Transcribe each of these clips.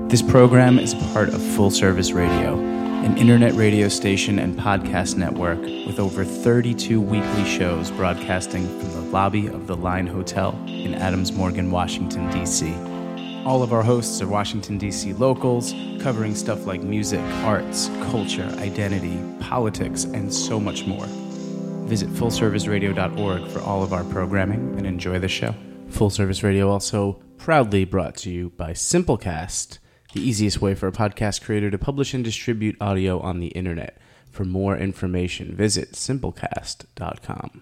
This program is a part of Full Service Radio, an internet radio station and podcast network with over 32 weekly shows broadcasting from the lobby of the Line Hotel in Adams Morgan, Washington, D.C. All of our hosts are Washington, D.C. locals, covering stuff like music, arts, culture, identity, politics, and so much more. Visit fullserviceradio.org for all of our programming and enjoy the show. Full Service Radio also proudly brought to you by Simplecast, the easiest way for a podcast creator to publish and distribute audio on the internet. For more information, visit simplecast.com.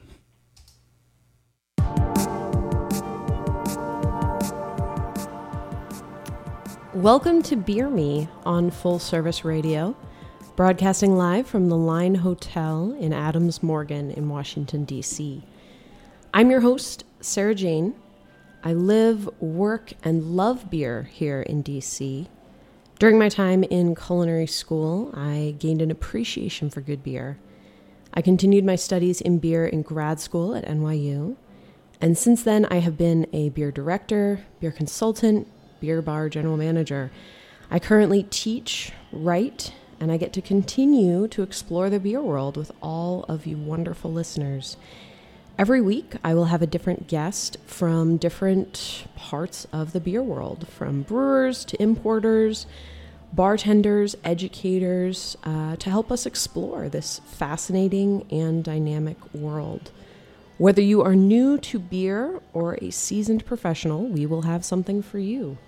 Welcome to Beer Me on Full Service Radio, broadcasting live from the Line Hotel in Adams Morgan in Washington, D.C. I'm your host, Sarah Jane. I live, work, and love beer here in D.C. During my time in culinary school, I gained an appreciation for good beer. I continued my studies in beer in grad school at NYU, and since then I have been a beer director, beer consultant, beer bar general manager. I currently teach, write, and I get to continue to explore the beer world with all of you wonderful listeners. Every week, I will have a different guest from different parts of the beer world, from brewers to importers, bartenders, educators, to help us explore this fascinating and dynamic world. Whether you are new to beer or a seasoned professional, we will have something for you.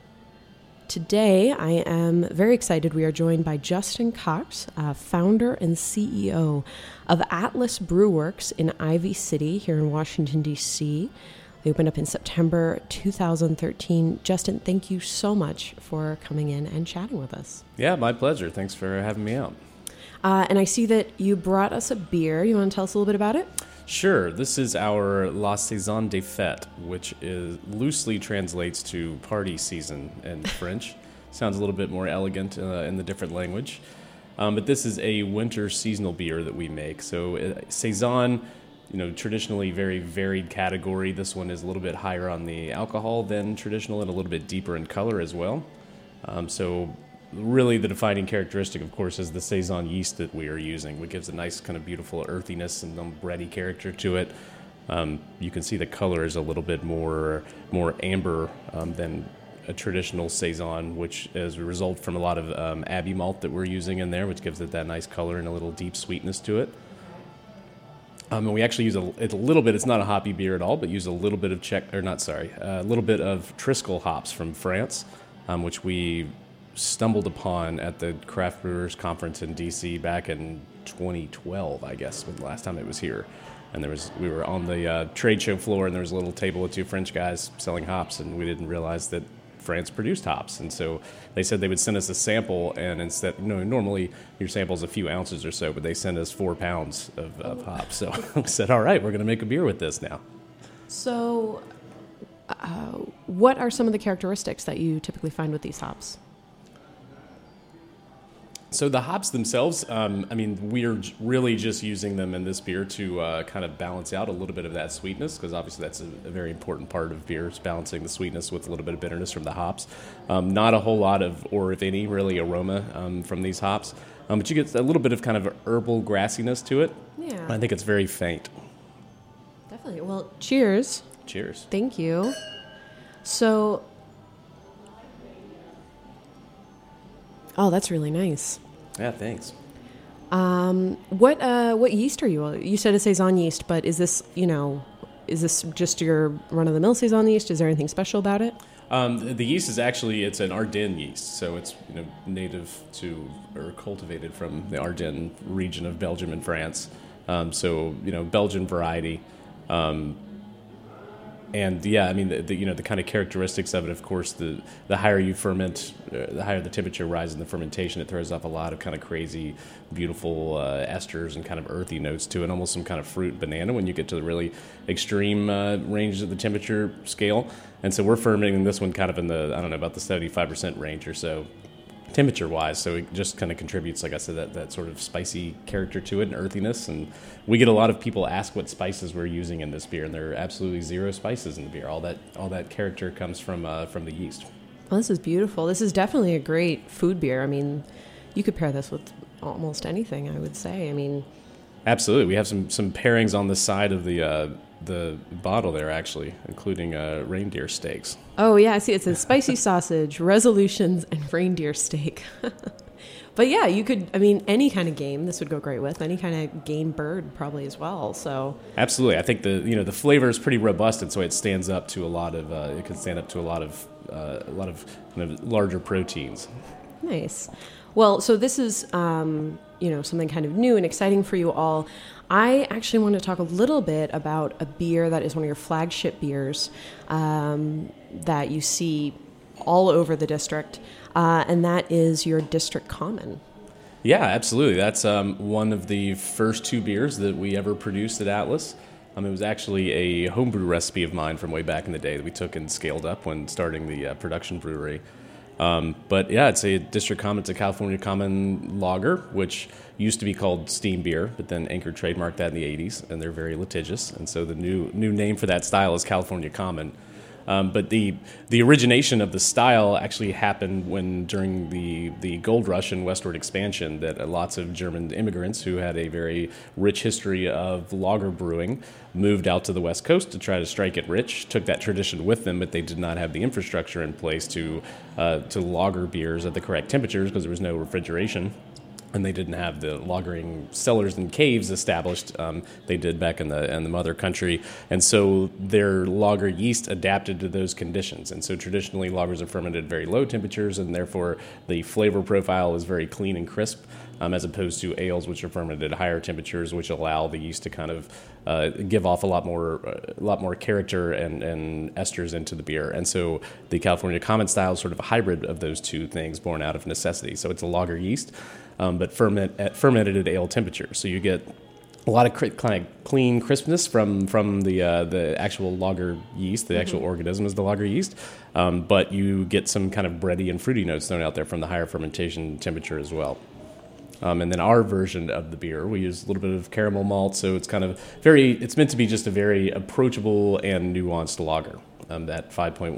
Today, I am very excited. We are joined by Justin Cox, founder and CEO of Atlas Brewworks in Ivy City here in Washington, D.C. They opened up in September 2013. Justin, thank you so much for coming in and chatting with us. Yeah, my pleasure. Thanks for having me out. And I see that you brought us a beer. You want to tell us a little bit about it? Sure. This is our La Saison des Fêtes, which is loosely translates to party season in French. Sounds a little bit more elegant in the different language. But this is a winter seasonal beer that we make. So Saison, traditionally very varied category. This one is a little bit higher on the alcohol than traditional and a little bit deeper in color as well. So really the defining characteristic, of course, is the Saison yeast that we are using, which gives a nice kind of beautiful earthiness and bready character to it. You can see the color is a little bit more amber than a traditional Saison, which is a result from a lot of Abbey malt that we're using in there, which gives it that nice color and a little deep sweetness to it. And we actually use a little bit. It's not a hoppy beer at all, but use a little bit of a little bit of Triskel hops from France, which we stumbled upon at the Craft Brewers Conference in D.C. back in 2012, I guess, was the last time it was here. And we were on the trade show floor, and there was a little table with two French guys selling hops, and we didn't realize that France produced hops. And so they said they would send us a sample, and instead, normally your sample's a few ounces or so, but they sent us 4 pounds of hops. So we said, all right, we're going to make a beer with this now. So what are some of the characteristics that you typically find with these hops? So the hops themselves, we're really just using them in this beer to kind of balance out a little bit of that sweetness, because obviously that's a very important part of beer, is balancing the sweetness with a little bit of bitterness from the hops. Not a whole lot of, or if any, really aroma from these hops, but you get a little bit of kind of herbal grassiness to it. Yeah. I think it's very faint. Definitely. Well, cheers. Cheers. Thank you. So, oh, that's really nice. Yeah, thanks. What yeast are you? You said a Saison yeast, but is this just your run-of-the-mill Saison yeast? Is there anything special about it? The yeast is actually, it's an Ardennes yeast, so it's native to or cultivated from the Ardennes region of Belgium and France. Belgian variety. And yeah, the kind of characteristics of it, of course, the higher you ferment, the higher the temperature rises in the fermentation, it throws off a lot of kind of crazy, beautiful esters and kind of earthy notes to it, almost some kind of fruit banana when you get to the really extreme range of the temperature scale. And so we're fermenting this one kind of in the, about the 75% range or so, temperature-wise, so it just kind of contributes, like I said, that sort of spicy character to it and earthiness. And we get a lot of people ask what spices we're using in this beer, and there are absolutely zero spices in the beer. All that character comes from the yeast. Oh, this is beautiful. This is definitely a great food beer. I mean, you could pair this with almost anything, I would say. I mean, absolutely. We have some pairings on the side of the bottle there, actually, including reindeer steaks. Oh, yeah, I see. It says spicy sausage, resolutions, and reindeer steak. But yeah, you could, I mean, any kind of game this would go great with. Any kind of game bird probably as well. So absolutely. I think the flavor is pretty robust, and so it stands up to a lot of, it can stand up to a lot of kind of larger proteins. Nice. Well, so this is, something kind of new and exciting for you all. I actually want to talk a little bit about a beer that is one of your flagship beers that you see all over the district, and that is your District Common. Yeah, absolutely. That's one of the first two beers that we ever produced at Atlas. It was actually a homebrew recipe of mine from way back in the day that we took and scaled up when starting the production brewery. But yeah, it's a District Common. It's a California Common lager, which used to be called Steam Beer, but then Anchor trademarked that in the 80s, and they're very litigious. And so the new name for that style is California Common. But the origination of the style actually happened during the gold rush and westward expansion, that lots of German immigrants who had a very rich history of lager brewing moved out to the West Coast to try to strike it rich, took that tradition with them, but they did not have the infrastructure in place to lager beers at the correct temperatures because there was no refrigeration. And they didn't have the lagering cellars and caves established. They did back in the mother country, and so their lager yeast adapted to those conditions. And so traditionally, lagers are fermented at very low temperatures, and therefore the flavor profile is very clean and crisp, as opposed to ales, which are fermented at higher temperatures, which allow the yeast to kind of give off a lot more character and esters into the beer. And so the California Common style is sort of a hybrid of those two things, born out of necessity. So it's a lager yeast, but fermented at ale temperature. So you get a lot of kind of clean crispness from the actual lager yeast. The actual organism is the lager yeast, but you get some kind of bready and fruity notes thrown out there from the higher fermentation temperature as well. And then our version of the beer, we use a little bit of caramel malt, so it's kind of it's meant to be just a very approachable and nuanced lager. That 5.1%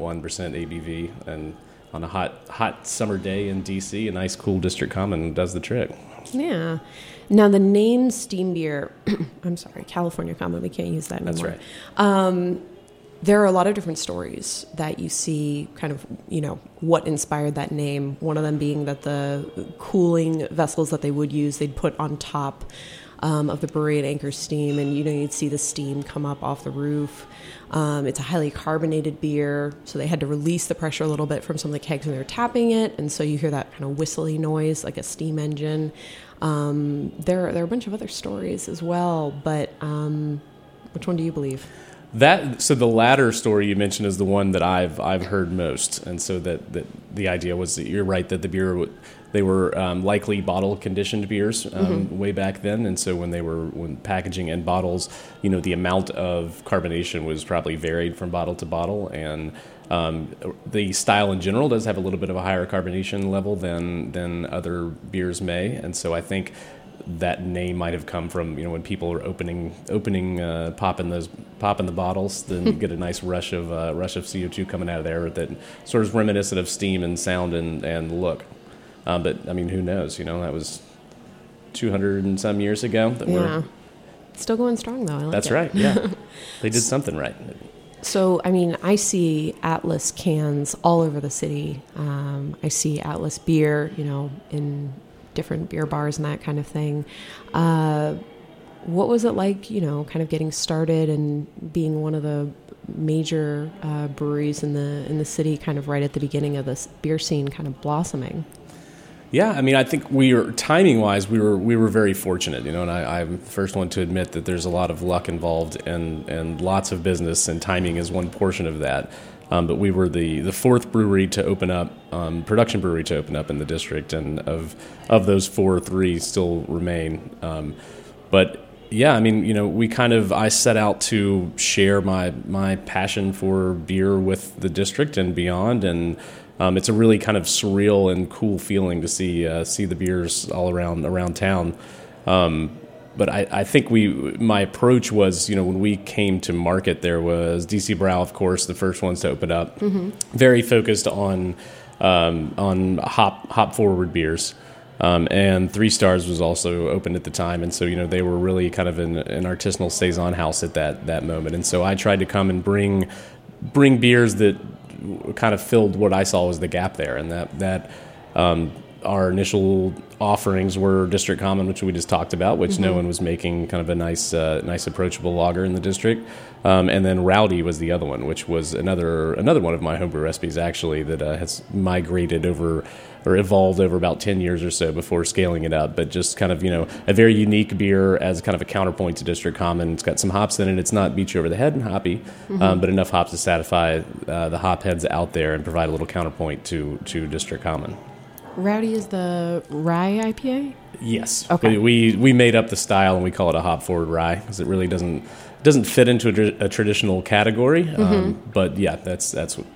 ABV, and on a hot summer day in DC, a nice cool District Common does the trick. Yeah. Now the name Steam Beer, I'm sorry, California Common, we can't use that anymore. That's right. There are a lot of different stories that you see kind of, what inspired that name. One of them being that the cooling vessels that they would use, they'd put on top of the brewery at Anchor Steam, and, you'd see the steam come up off the roof. It's a highly carbonated beer, so they had to release the pressure a little bit from some of the kegs when they were tapping it, and so you hear that kind of whistly noise like a steam engine. There are a bunch of other stories as well, but which one do you believe? So the latter story you mentioned is the one that I've heard most, and so that the idea was that you're right, that the beer they were likely bottle conditioned beers way back then, and so when packaging and bottles, the amount of carbonation was probably varied from bottle to bottle, and the style in general does have a little bit of a higher carbonation level than other beers may, and so I think that name might have come from when people are opening popping the bottles, then you get a nice rush of CO2 coming out of there that sort of is reminiscent of steam and sound and look. But I mean, who knows? That was 200 and some years ago. We're still going strong though. I like That's it. Right. Yeah, they did something right. So, I mean, I see Atlas cans all over the city. I see Atlas beer, in different beer bars and that kind of thing. What was it like, kind of getting started and being one of the major breweries in the city, kind of right at the beginning of this beer scene kind of blossoming? Yeah, I mean, I think timing-wise, we were very fortunate, and I'm the first one to admit that there's a lot of luck involved and lots of business, and timing is one portion of that. But we were the fourth brewery to open up, production brewery to open up in the district, and of those 3 still remain. But yeah, I mean, I set out to share my passion for beer with the district and beyond, and it's a really kind of surreal and cool feeling to see the beers all around town. But I think my approach was, when we came to market, there was DC Brau, of course, the first ones to open up, very focused on hop forward beers. And Three Stars was also open at the time, and so they were really kind of an artisanal saison house at that moment. And so I tried to come and bring beers that kind of filled what I saw was the gap there, and that our initial offerings were District Common, which we just talked about, which no one was making, kind of a nice approachable lager in the district. And then Rowdy was the other one, which was another one of my homebrew recipes, actually, that has migrated over or evolved over about 10 years or so before scaling it up. But just kind of, a very unique beer as kind of a counterpoint to District Common. It's got some hops in it. It's not beat you over the head and hoppy, but enough hops to satisfy the hop heads out there and provide a little counterpoint to District Common. Rowdy is the rye IPA? Yes. Okay. We made up the style and we call it a hop forward rye because it really doesn't fit into a traditional category. But yeah, that's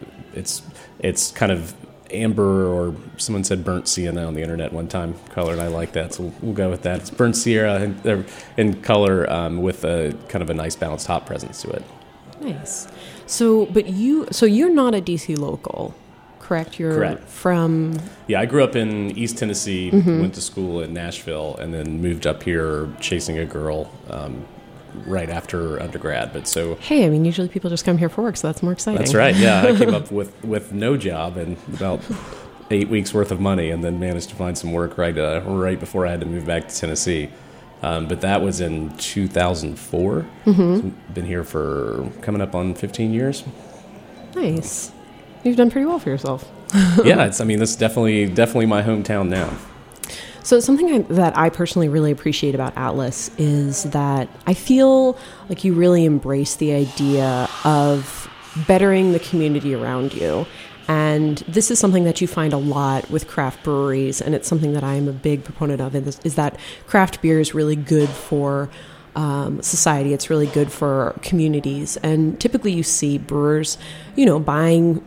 it's kind of amber, or someone said burnt sienna on the internet one time color, and I like that, so we'll go with that. It's burnt sienna in color with a kind of a nice balanced hop presence to it. Nice. So you're not a DC local, correct? You're Correct. From... Yeah, I grew up in East Tennessee, went to school in Nashville, and then moved up here chasing a girl right after undergrad. But so... Hey, I mean, usually people just come here for work, so that's more exciting. That's right, yeah. I came up with no job and about 8 weeks worth of money, and then managed to find some work right before I had to move back to Tennessee. But that was in 2004. So been here for coming up on 15 years. Nice. You've done pretty well for yourself. Yeah, this is definitely my hometown now. So something that I personally really appreciate about Atlas is that I feel like you really embrace the idea of bettering the community around you. And this is something that you find a lot with craft breweries, and it's something that I am a big proponent of, is that craft beer is really good for society. It's really good for communities. And typically you see brewers, buying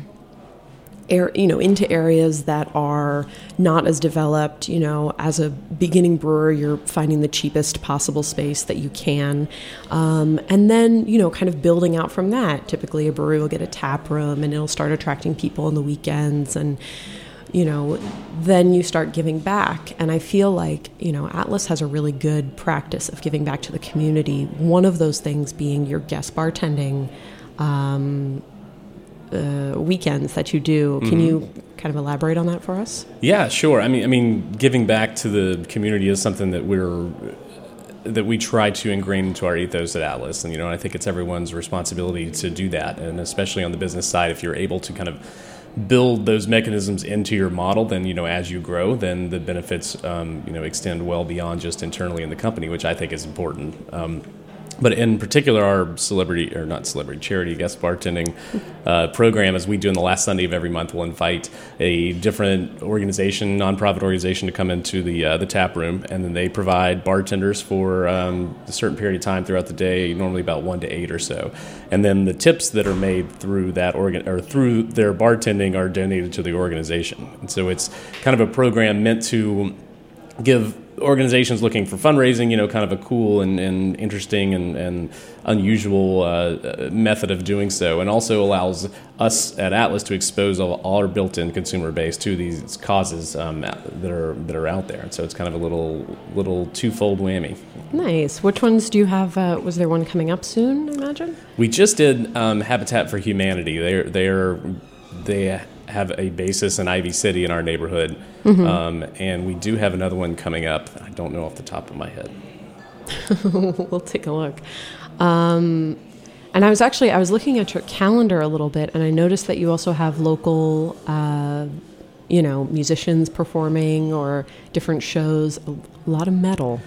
into areas that are not as developed. As a beginning brewer, you're finding the cheapest possible space that you can. And then, kind of building out from that. Typically a brewery will get a tap room and it'll start attracting people on the weekends, and, then you start giving back. And I feel like, Atlas has a really good practice of giving back to the community. One of those things being your guest bartending, weekends that you do. Can you kind of elaborate on that for us? Yeah, sure. I mean, giving back to the community is something that we try to ingrain into our ethos at Atlas, and I think it's everyone's responsibility to do that, and especially on the business side, if you're able to kind of build those mechanisms into your model, then as you grow, then the benefits extend well beyond just internally in the company, which I think is important. But in particular, our charity guest bartending program, as we do on the last Sunday of every month, we'll invite a different nonprofit organization to come into the tap room, and then they provide bartenders for a certain period of time throughout the day, normally about 1 to 8 or so. And then the tips that are made through that through their bartending are donated to the organization. And so it's kind of a program meant to give organizations looking for fundraising, kind of a cool and interesting and unusual method of doing so, and also allows us at Atlas to expose all our built-in consumer base to these causes that are out there. And so it's kind of a little twofold whammy. Nice. Which ones do you have? Was there one coming up soon, I imagine? We just did Habitat for Humanity. They have a basis in Ivy City in our neighborhood, and we do have another one coming up. I don't know off the top of my head. We'll take a look. And I was looking at your calendar a little bit, and I noticed that you also have local, musicians performing or different shows. A lot of metal.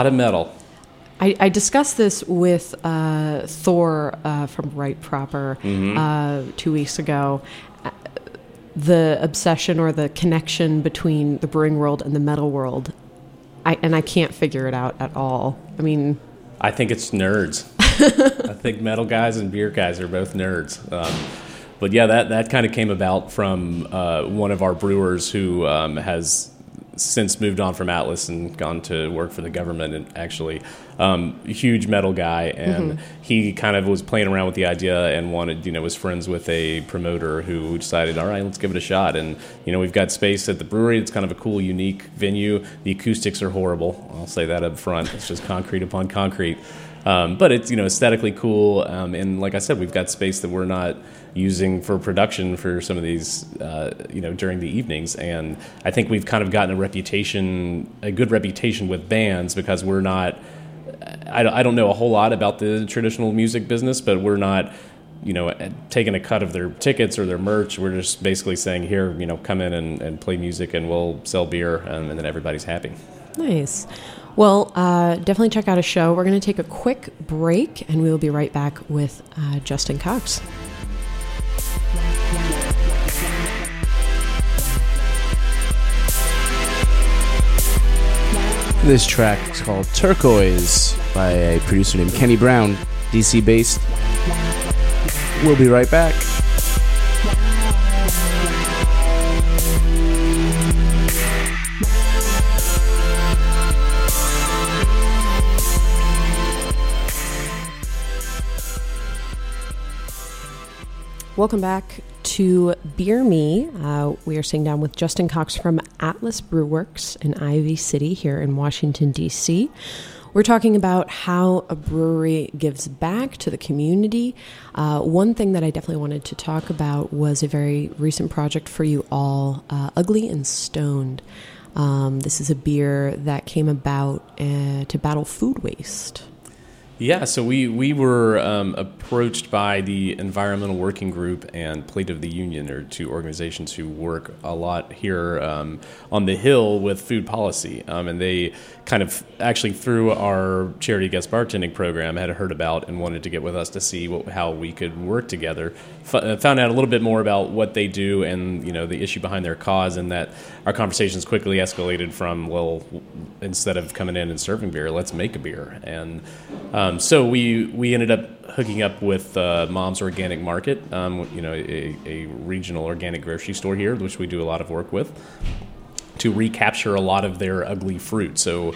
I discussed this with Thor from Right Proper 2 weeks ago. The obsession or the connection between the brewing world and the metal world. I can't figure it out at all. I mean... I think it's nerds. I think metal guys and beer guys are both nerds. But yeah, that kind of came about from one of our brewers who has since moved on from Atlas and gone to work for the government, and actually huge metal guy, and he kind of was playing around with the idea and wanted, was friends with a promoter who decided, all right, let's give it a shot. And we've got space at the brewery. It's kind of a cool, unique venue. The acoustics are horrible. I'll say that up front. It's just concrete upon concrete. But it's aesthetically cool, and like I said, we've got space that we're not using for production for some of these during the evenings, and I think we've kind of gotten a good reputation with bands because we're not. I don't know a whole lot about the traditional music business, but we're not taking a cut of their tickets or their merch. We're just basically saying, here, come in and play music, and we'll sell beer, and then everybody's happy. Nice. Well, definitely check out a show. We're going to take a quick break, and we will be right back with Justin Cox. This track is called Turquoise by a producer named Kenny Brown, DC based. We'll be right back. Welcome back to Beer Me. We are sitting down with Justin Cox from Atlas Brewworks in Ivy City here in Washington, D.C. We're talking about how a brewery gives back to the community. One thing that I definitely wanted to talk about was a very recent project for you all, Ugly and Stoned. This is a beer that came about to battle food waste. Yeah, so we were approached by the Environmental Working Group and Plate of the Union, or two organizations who work a lot here on the Hill with food policy. And they kind of actually through our charity guest bartending program had heard about and wanted to get with us to see how we could work together. Found out a little bit more about what they do and the issue behind their cause, and that our conversations quickly escalated from, well, instead of coming in and serving beer, let's make a beer. And so we ended up hooking up with Mom's Organic Market, a regional organic grocery store here, which we do a lot of work with, to recapture a lot of their ugly fruit. So,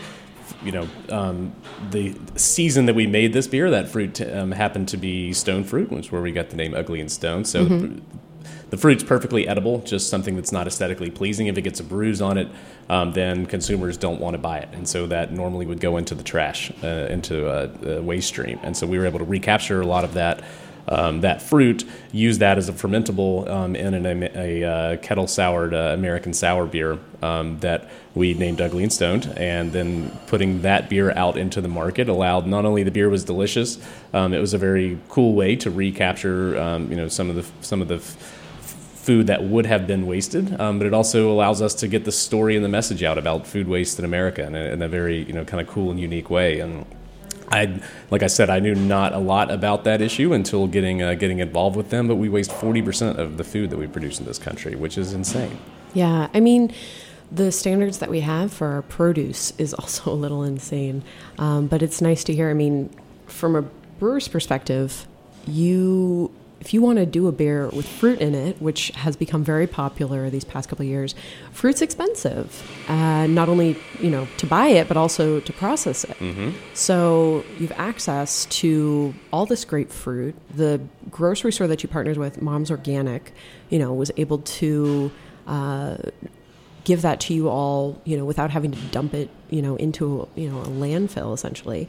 the season that we made this beer, that fruit happened to be stone fruit, which is where we got the name Ugly and Stone. So the fruit's perfectly edible, just something that's not aesthetically pleasing. If it gets a bruise on it, then consumers don't want to buy it. And so that normally would go into the trash, into a waste stream. And so we were able to recapture a lot of that fruit, use that as a fermentable in a kettle-soured American sour beer that we named Ugly and Stoned. And then putting that beer out into the market allowed, not only the beer was delicious, it was a very cool way to recapture some of the food that would have been wasted, but it also allows us to get the story and the message out about food waste in America in a very kind of cool and unique way. And like I said, I knew not a lot about that issue until getting involved with them, but we waste 40% of the food that we produce in this country, which is insane. Yeah, I mean, the standards that we have for our produce is also a little insane, but it's nice to hear. I mean, from a brewer's perspective, if you want to do a beer with fruit in it, which has become very popular these past couple of years, fruit's expensive. Not only, to buy it, but also to process it. Mm-hmm. So you've access to all this great fruit. The grocery store that you partnered with, Mom's Organic, was able to give that to you all, without having to dump it, into a landfill, essentially.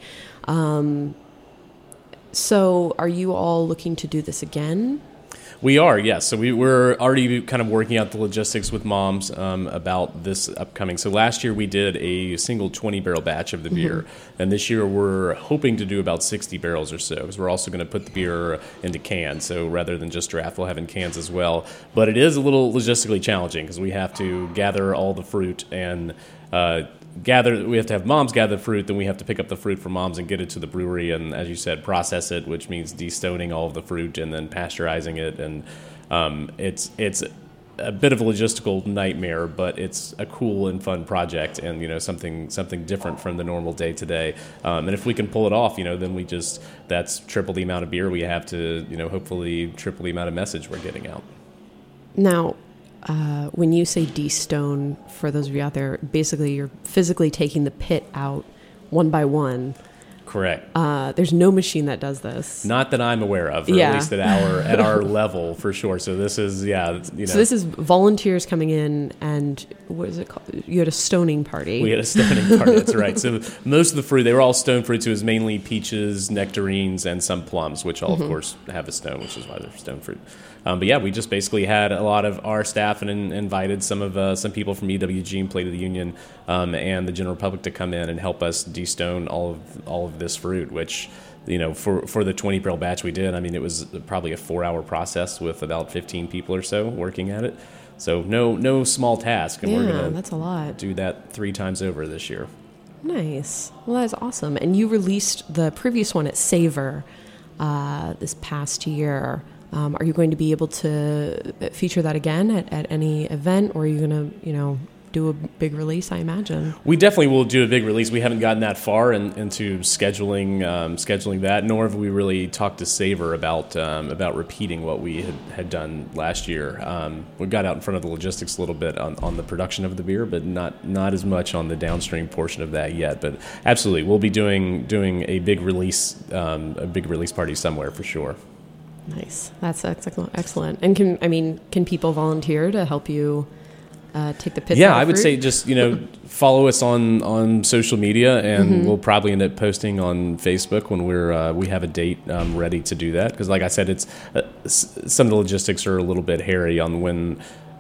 So are you all looking to do this again? We are, yes. So we're already kind of working out the logistics with Mom's about this upcoming. So last year we did a single 20-barrel batch of the beer, and this year we're hoping to do about 60 barrels or so, because we're also going to put the beer into cans. So rather than just draft, we'll have in cans as well. But it is a little logistically challenging because we have to gather all the fruit and we have to have Mom's gather the fruit, then we have to pick up the fruit from Mom's and get it to the brewery and, as you said, process it, which means destoning all of the fruit and then pasteurizing it. And it's a bit of a logistical nightmare, but it's a cool and fun project and, something different from the normal day-to-day. And if we can pull it off, then that's triple the amount of beer we have to, hopefully triple the amount of message we're getting out. Now, when you say de-stone, for those of you out there, basically you're physically taking the pit out one by one. Correct. There's no machine that does this. Not that I'm aware of, or at least at our level for sure. So this is, So this is volunteers coming in, and what is it called? You had a stoning party. We had a stoning party, that's right. So most of the fruit, they were all stone fruits. It was mainly peaches, nectarines, and some plums, which all, of course, have a stone, which is why they're stone fruit. But yeah, we just basically had a lot of our staff and invited some people from EWG and Plate of the Union and the general public to come in and help us de-stone all of this fruit, which, for the 20-barrel batch we did, I mean, it was probably a 4-hour process with about 15 people or so working at it. So no small task, and we're going that's a lot. Do that 3 times over this year. Nice. Well, that's awesome. And you released the previous one at Savor this past year. Are you going to be able to feature that again at any event, or are you going to, do a big release, I imagine? We definitely will do a big release. We haven't gotten that far into scheduling that, nor have we really talked to Savor about repeating what we had done last year. We got out in front of the logistics a little bit on the production of the beer, but not as much on the downstream portion of that yet. But absolutely, we'll be doing a big release party somewhere for sure. Nice. That's excellent. And can people volunteer to help you take the pits? Yeah, I would say just follow us on social media, and we'll probably end up posting on Facebook when we have a date ready to do that. Because like I said, it's some of the logistics are a little bit hairy on when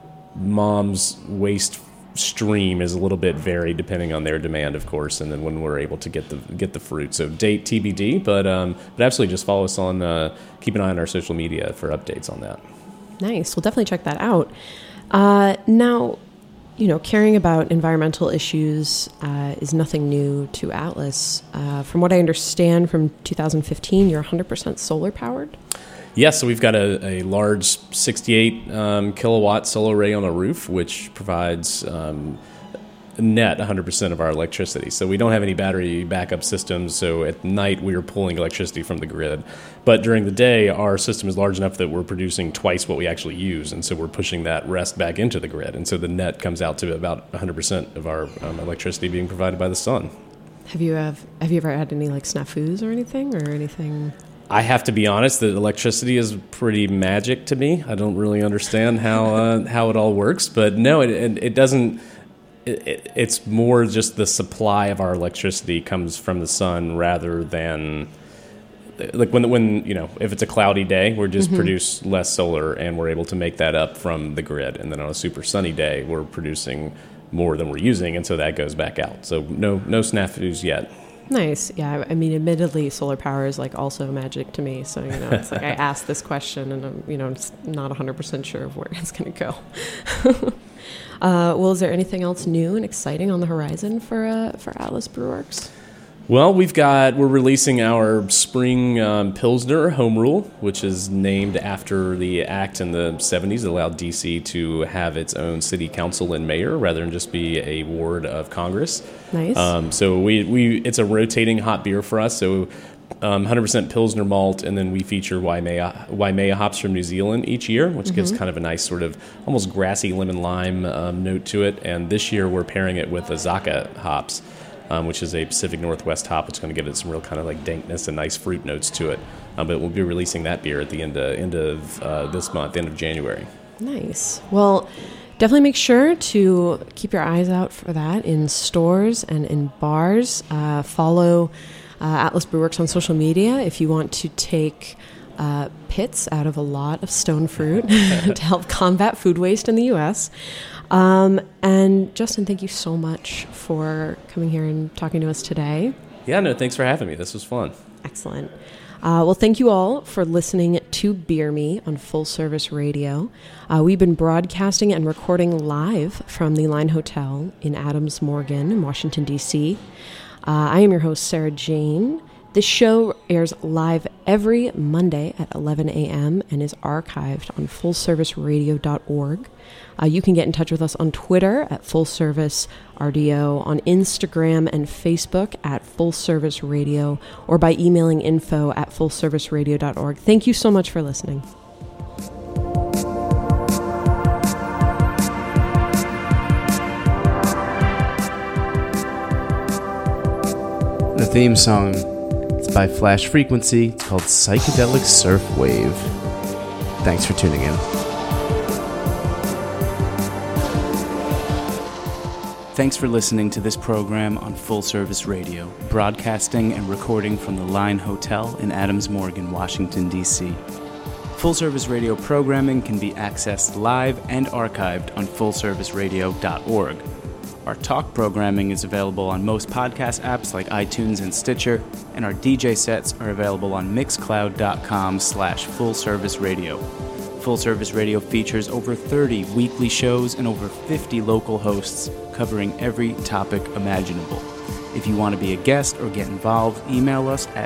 Mom's waste stream is a little bit varied depending on their demand, of course, and then when we're able to get the fruit. So date TBD, but absolutely just follow us on. Keep an eye on our social media for updates on that. Nice. We'll definitely check that out. Now, caring about environmental issues is nothing new to Atlas. From what I understand, from 2015, you're 100% solar powered. Yes, so we've got a large 68 kilowatt solar array on a roof, which provides net 100% of our electricity. So we don't have any battery backup systems, so at night we are pulling electricity from the grid. But during the day, our system is large enough that we're producing twice what we actually use, and so we're pushing that rest back into the grid. And so the net comes out to about 100% of our electricity being provided by the sun. Have you ever had any snafus or anything? I have to be honest that electricity is pretty magic to me. I don't really understand how it all works, but no, it doesn't. It's more just the supply of our electricity comes from the sun rather than like when if it's a cloudy day, we're just produce less solar and we're able to make that up from the grid, and then on a super sunny day, we're producing more than we're using, and so that goes back out. So no snafus yet. Nice. Yeah. I mean, admittedly, solar power is also magic to me. So, it's like I asked this question and I'm, just not 100% sure of where it's going to go. Well, is there anything else new and exciting on the horizon for Atlas Brewworks? Well, we're releasing our spring Pilsner home rule, which is named after the act in the 70s that allowed D.C. to have its own city council and mayor rather than just be a ward of Congress. Nice. So it's a rotating hot beer for us. So 100% Pilsner malt, and then we feature Waimea hops from New Zealand each year, which gives kind of a nice sort of almost grassy lemon lime note to it. And this year we're pairing it with Azacca hops, which is a Pacific Northwest hop, which is going to give it some real kind of dankness and nice fruit notes to it. But we'll be releasing that beer at the end of this month, end of January. Nice. Well, definitely make sure to keep your eyes out for that in stores and in bars. Follow Atlas Brewworks on social media if you want to take pits out of a lot of stone fruit to help combat food waste in the U.S. And Justin, thank you so much for coming here and talking to us today. Yeah, no, thanks for having me. This was fun. Excellent. Well, thank you all for listening to Beer Me on Full Service Radio. We've been broadcasting and recording live from the Line Hotel in Adams Morgan in Washington, D.C. I am your host, Sarah Jane. This show airs live every Monday at 11 a.m. and is archived on fullserviceradio.org. You can get in touch with us on Twitter at FullServiceRDO, on Instagram and Facebook at Full Service Radio, or by emailing info@fullserviceradio.org. Thank you so much for listening. theme song. It's by Flash Frequency. It's called Psychedelic Surf Wave. Thanks for tuning in. Thanks for listening to this program on Full Service Radio, broadcasting and recording from the Line Hotel in Adams Morgan, Washington, D.C. Full Service Radio programming can be accessed live and archived on fullserviceradio.org. Our talk programming is available on most podcast apps like iTunes and Stitcher, and our DJ sets are available on mixcloud.com/fullserviceradio. Full Service Radio features over 30 weekly shows and over 50 local hosts covering every topic imaginable. If you want to be a guest or get involved, email us at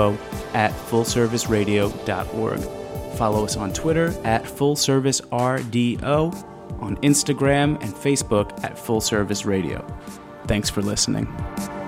info@fullserviceradio.org. Follow us on Twitter at FullServiceRDO, on Instagram and Facebook at Full Service Radio. Thanks for listening.